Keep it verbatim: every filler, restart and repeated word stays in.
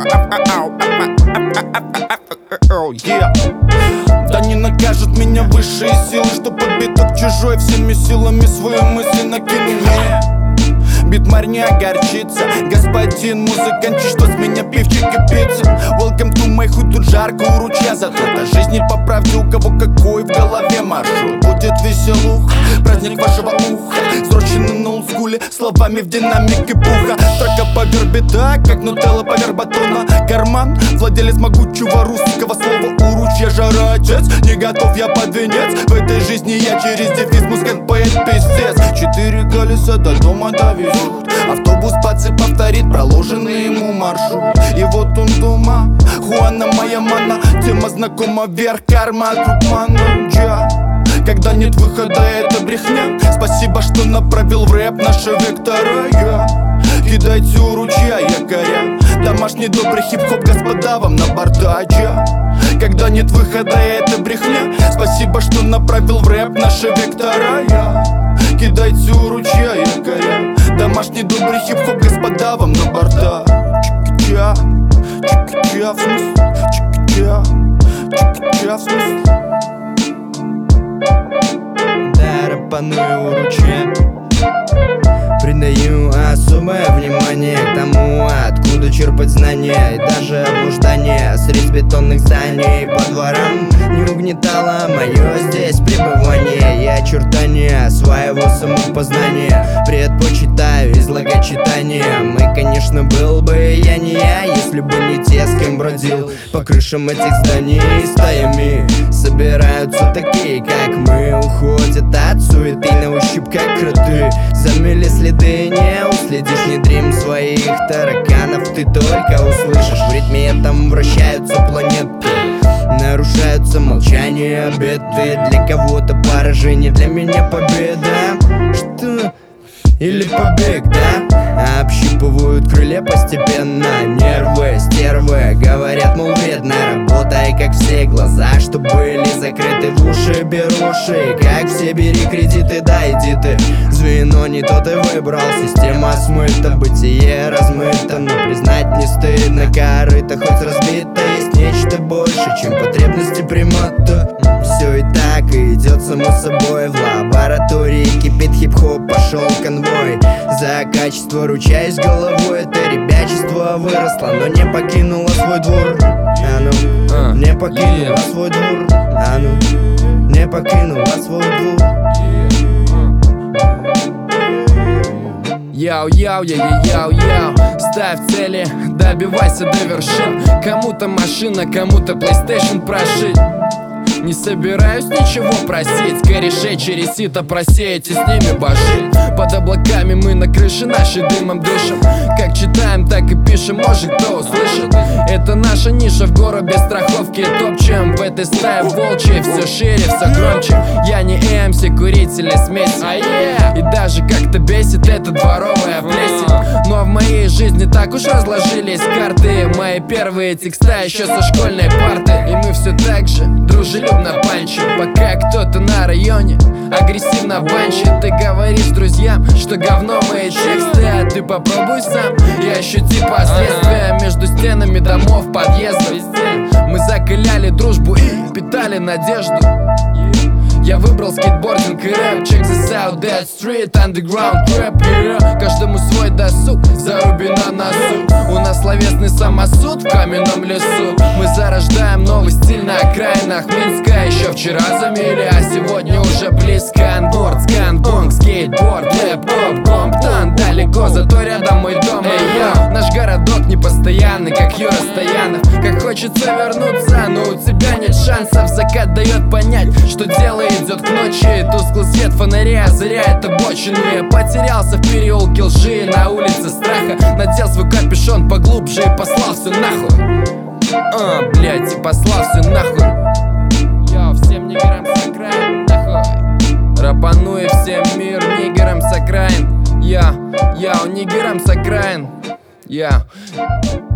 Да не накажут меня высшие силы, что подбиток чужой всеми силами свои мысли накину мне. Битмарь не огорчится, господин музыкантчик, что с меня пивчик и пицца. Welcome to my хуй, тут жарко у ручья. Зато до жизни по правде, у кого какой в голове маршрут. Будет веселуха, праздник вашего уха, срочены на олдскуле, словами в динамике буха. Строка поверх бита, как нутелла поверх батона. Карман, владелец могучего русского слова. У ручья жара отец, не готов я под венец. В этой жизни я через дефис, музыкант, поэт, пиздец. Четыре колеса до дома довезут, автобус пацы повторит проложенный ему маршрут. И вот он дома, Хуана моя мана, тема знакома, вверх карма, круг мануджа. Когда нет выхода, это брехня. Спасибо, что направил в рэп наши вектора. Я кидайте у ручья якоря. Домашний добрый хип-хоп, господа, вам на бардача. Когда нет выхода, это брехня. Спасибо, что направил в рэп наши вектора. Я кидайте у ручья якоря. Домашний добрый хип-хоп, господа, вам на борта. Чик-ча, чик-ча, в смысле, чик-ча, чик-ча, в смысле. Да, рэпаную у ручья, придаю особое внимание к тому, откуда черпать знания. И даже блуждание среди бетонных зданий по дворам не угнетало мое здесь пребывание. Я очертания своего самопознания предпочитаю излагать читанием. И, конечно, был бы я не я, если бы не те, с кем бродил по крышам этих зданий. Стаями собираются такие, как мы, уходят от суеты на ощупь, как кроты. Замели следы, не уследишь, не дрим своих тараканов. Ты только услышишь, в ритме этом вращаются планеты. Нарушаются молчания, обеты. Для кого-то поражение, для меня победа. Что? Или побег, да? Общипывают крылья постепенно. Нервы, стервы, говорят, мол, вредно. Работай, как все, глаза, что были закрыты, в уши беруши. Как все, бери кредиты, да, иди ты. Звено не то ты выбрал, система смыта, бытие размыто. Но признать не стыдно, корыто хоть разбито. Есть нечто больше, чем потребности примата. Все и так и идет само собой. В лаборатории кипит хип-хоп, пошел конвой. За качество ручаюсь головой. Это ребячество выросло, но не покинуло свой двор. А ну, не покинуло свой двор. А ну, не покинуло свой двор. Яу-яу, яу-яу-яу, ставь цели, добивайся до вершин. Кому-то машина, кому-то PlayStation прошить. Не собираюсь ничего просить, корешей через сито просеять и с ними башить. Под облаками мы на крыше нашей дымом дышим. Как читаем, так и пишем, может кто услышит. Это наша ниша в гору без страховки. Топчем в этой стае волчьей, все шире, все громче. Я не эм си, курители смеси, а yeah. И даже как-то бесит эта дворовая плесень. Но в моей жизни так уж разложились карты. Мои первые текста еще со школьной парты. И мы все так же дружелюбно панчим, пока кто-то на районе агрессивно банчит. Ты говоришь друзьям, что говно мои тексты, а ты попробуй сам и ощути последствия. Между стенами домов, подъездов мы закаляли дружбу и питали надежду. Я выбрал скейтбординг и рэп. Check this out, that street, underground rap, yeah. Каждому свой досуг, заруби на носу. У нас словесный самосуд в каменном лесу. Мы зарождаем новый стиль на окраинах Минска. Еще вчера замели, а сегодня уже близко. Анборд, сканбонг, скейтборд, лэптоп, комптон. Далеко, зато рядом мой дом. Эй, йо, наш городок непостоянный, как Юра Стоянов. Как хочется вернуться, но у тебя нет шансов. Закат дает понять, что дело идет к ночи. Тусклый свет фонаря озаряет обочину. Я потерялся в переулке лжи, на улице страха. Надел свой капюшон поглубже и послал все нахуй. А, блять, и послал все нахуй. Йо, всем нигерам с окраин, нахуй. Рапаную всем мир нигерам с окраин. Я, я, нигерам с окраин. Я